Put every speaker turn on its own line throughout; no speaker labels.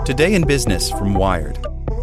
Today in Business from Wired.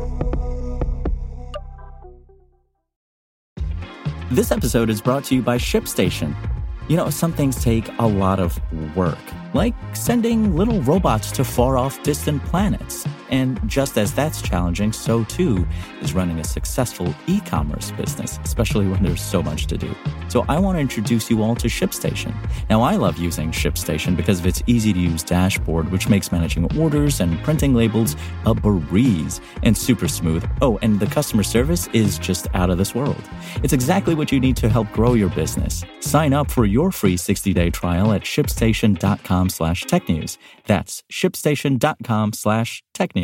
This episode is brought to you by ShipStation. You know, some things take a lot of work, like sending little robots to far-off distant planets. And just as that's challenging, so too is running a successful e-commerce business, especially when there's so much to do. So I want to introduce you all to ShipStation. Now, I love using ShipStation because of its easy-to-use dashboard, which makes managing orders and printing labels a breeze and super smooth. Oh, and the customer service is just out of this world. It's exactly what you need to help grow your business. Sign up for your free 60-day trial at shipstation.com/technews. That's shipstation.com/technews.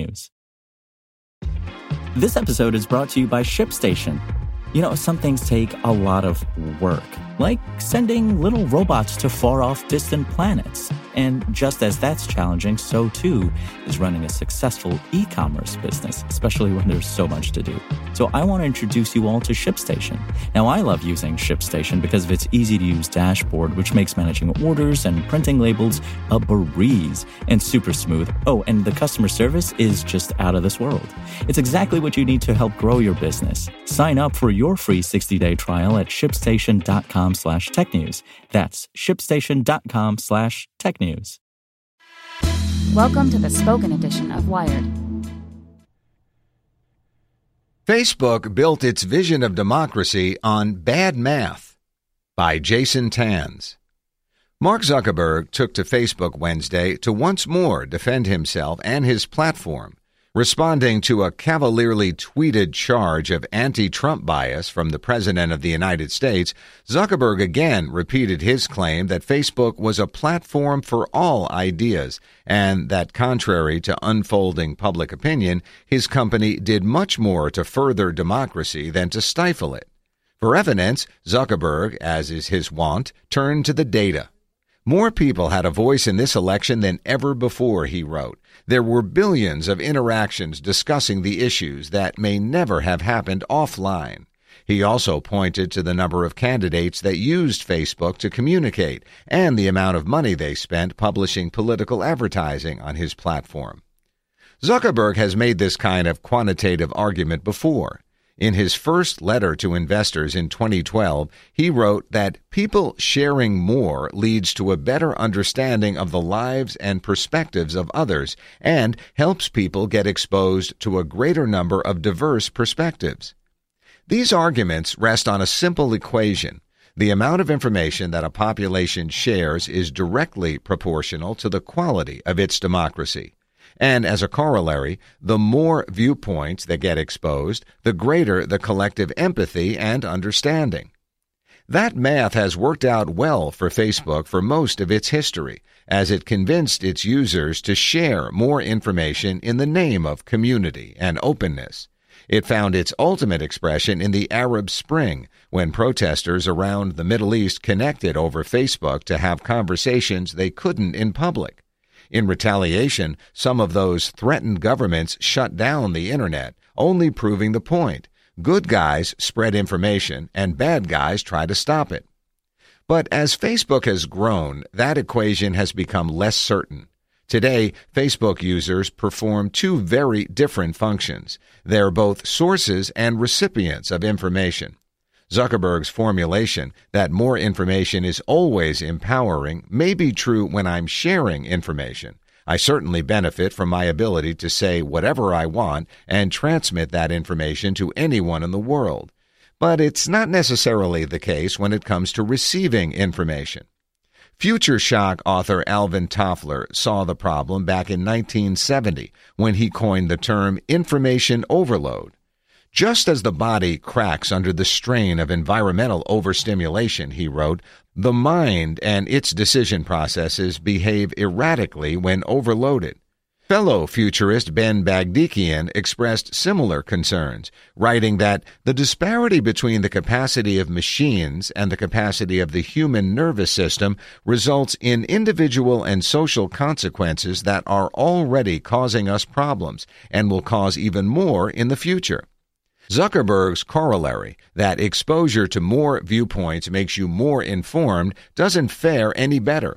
This episode is brought to you by ShipStation. You know, some things take a lot of work, like sending little robots to far-off distant planets. And just as that's challenging, so too is running a successful e-commerce business, especially when there's so much to do. So I want to introduce you all to ShipStation. Now, I love using ShipStation because of its easy-to-use dashboard, which makes managing orders and printing labels a breeze and super smooth. Oh, and the customer service is just out of this world. It's exactly what you need to help grow your business. Sign up for your free 60-day trial at shipstation.com/technews. That's shipstation.com/technews.
Welcome to the spoken edition of Wired.
Facebook built its vision of democracy on bad math by Jason Tanz. Mark Zuckerberg took to Facebook Wednesday to once more defend himself and his platform, responding to a cavalierly tweeted charge of anti-Trump bias from the President of the United States. Zuckerberg again repeated his claim that Facebook was a platform for all ideas and that, contrary to unfolding public opinion, his company did much more to further democracy than to stifle it. For evidence, Zuckerberg, as is his wont, turned to the data. More people had a voice in this election than ever before, he wrote. There were billions of interactions discussing the issues that may never have happened offline. He also pointed to the number of candidates that used Facebook to communicate and the amount of money they spent publishing political advertising on his platform. Zuckerberg has made this kind of quantitative argument before. In his first letter to investors in 2012, he wrote that people sharing more leads to a better understanding of the lives and perspectives of others and helps people get exposed to a greater number of diverse perspectives. These arguments rest on a simple equation. The amount of information that a population shares is directly proportional to the quality of its democracy. And as a corollary, the more viewpoints that get exposed, the greater the collective empathy and understanding. That math has worked out well for Facebook for most of its history, as it convinced its users to share more information in the name of community and openness. It found its ultimate expression in the Arab Spring, when protesters around the Middle East connected over Facebook to have conversations they couldn't in public. In retaliation, some of those threatened governments shut down the Internet, only proving the point. Good guys spread information, and bad guys try to stop it. But as Facebook has grown, that equation has become less certain. Today, Facebook users perform two very different functions. They're both sources and recipients of information. Zuckerberg's formulation that more information is always empowering may be true when I'm sharing information. I certainly benefit from my ability to say whatever I want and transmit that information to anyone in the world. But it's not necessarily the case when it comes to receiving information. Future Shock author Alvin Toffler saw the problem back in 1970 when he coined the term information overload. Just as the body cracks under the strain of environmental overstimulation, he wrote, the mind and its decision processes behave erratically when overloaded. Fellow futurist Ben Bagdikian expressed similar concerns, writing that the disparity between the capacity of machines and the capacity of the human nervous system results in individual and social consequences that are already causing us problems and will cause even more in the future. Zuckerberg's corollary, that exposure to more viewpoints makes you more informed, doesn't fare any better.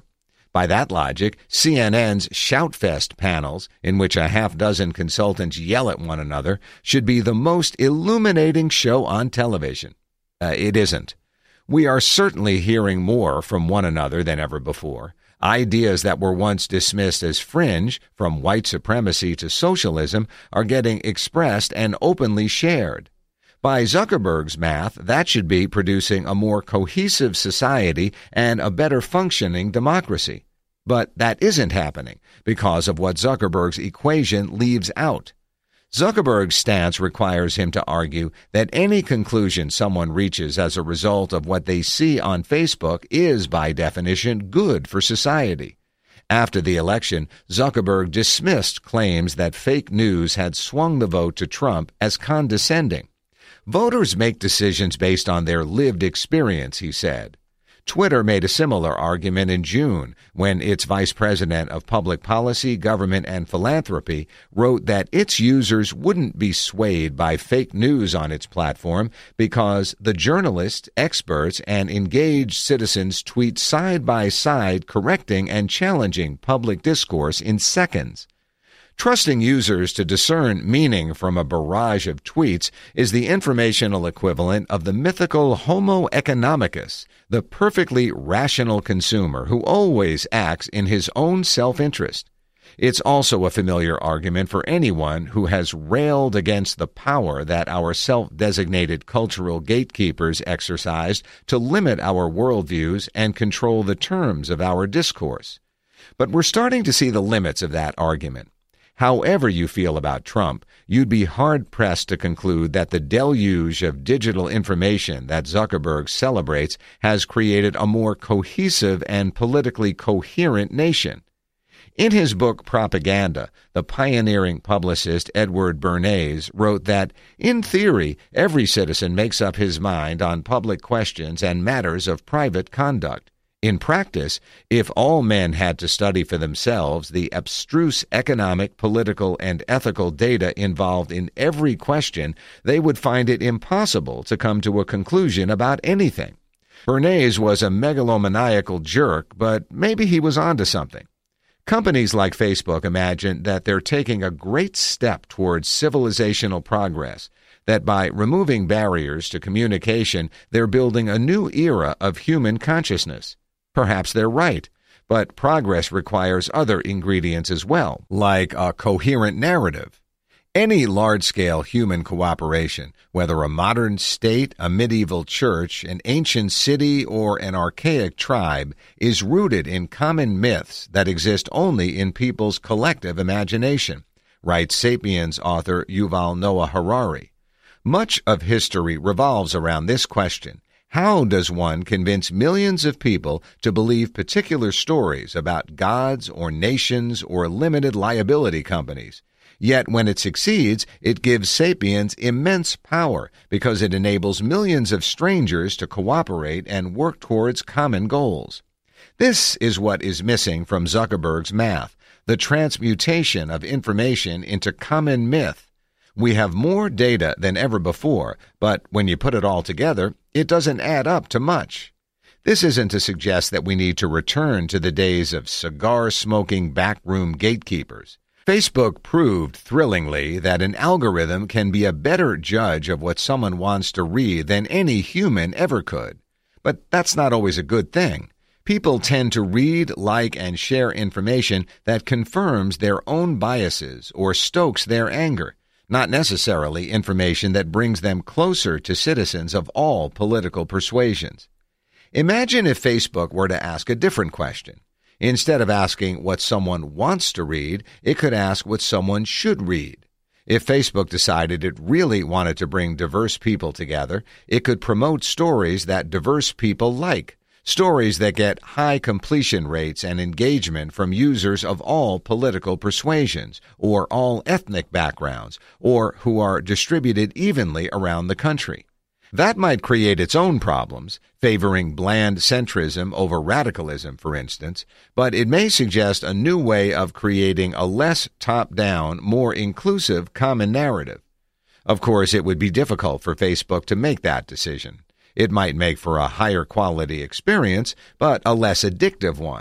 By that logic, CNN's Shoutfest panels, in which a half dozen consultants yell at one another, should be the most illuminating show on television. It isn't. We are certainly hearing more from one another than ever before. Ideas that were once dismissed as fringe, from white supremacy to socialism, are getting expressed and openly shared. By Zuckerberg's math, that should be producing a more cohesive society and a better functioning democracy. But that isn't happening because of what Zuckerberg's equation leaves out. Zuckerberg's stance requires him to argue that any conclusion someone reaches as a result of what they see on Facebook is, by definition, good for society. After the election, Zuckerberg dismissed claims that fake news had swung the vote to Trump as condescending. Voters make decisions based on their lived experience, he said. Twitter made a similar argument in June when its vice president of public policy, government, and philanthropy wrote that its users wouldn't be swayed by fake news on its platform because the journalists, experts, and engaged citizens tweet side by side, correcting and challenging public discourse in seconds. Trusting users to discern meaning from a barrage of tweets is the informational equivalent of the mythical Homo economicus, the perfectly rational consumer who always acts in his own self-interest. It's also a familiar argument for anyone who has railed against the power that our self-designated cultural gatekeepers exercised to limit our worldviews and control the terms of our discourse. But we're starting to see the limits of that argument. However you feel about Trump, you'd be hard-pressed to conclude that the deluge of digital information that Zuckerberg celebrates has created a more cohesive and politically coherent nation. In his book Propaganda, the pioneering publicist Edward Bernays wrote that, in theory, every citizen makes up his mind on public questions and matters of private conduct. In practice, if all men had to study for themselves the abstruse economic, political, and ethical data involved in every question, they would find it impossible to come to a conclusion about anything. Bernays was a megalomaniacal jerk, but maybe he was onto something. Companies like Facebook imagine that they're taking a great step towards civilizational progress, that by removing barriers to communication, they're building a new era of human consciousness. Perhaps they're right, but progress requires other ingredients as well, like a coherent narrative. Any large-scale human cooperation, whether a modern state, a medieval church, an ancient city, or an archaic tribe, is rooted in common myths that exist only in people's collective imagination, writes Sapiens author Yuval Noah Harari. Much of history revolves around this question. How does one convince millions of people to believe particular stories about gods or nations or limited liability companies? Yet when it succeeds, it gives Sapiens immense power because it enables millions of strangers to cooperate and work towards common goals. This is what is missing from Zuckerberg's math, the transmutation of information into common myth. We have more data than ever before, but when you put it all together, it doesn't add up to much. This isn't to suggest that we need to return to the days of cigar-smoking backroom gatekeepers. Facebook proved thrillingly that an algorithm can be a better judge of what someone wants to read than any human ever could. But that's not always a good thing. People tend to read, like, and share information that confirms their own biases or stokes their anger, not necessarily information that brings them closer to citizens of all political persuasions. Imagine if Facebook were to ask a different question. Instead of asking what someone wants to read, it could ask what someone should read. If Facebook decided it really wanted to bring diverse people together, it could promote stories that diverse people like, stories that get high completion rates and engagement from users of all political persuasions, or all ethnic backgrounds, or who are distributed evenly around the country. That might create its own problems, favoring bland centrism over radicalism, for instance, but it may suggest a new way of creating a less top-down, more inclusive common narrative. Of course, it would be difficult for Facebook to make that decision. It might make for a higher quality experience, but a less addictive one.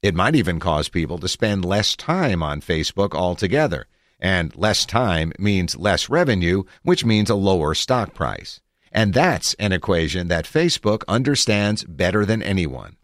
It might even cause people to spend less time on Facebook altogether, and less time means less revenue, which means a lower stock price. And that's an equation that Facebook understands better than anyone.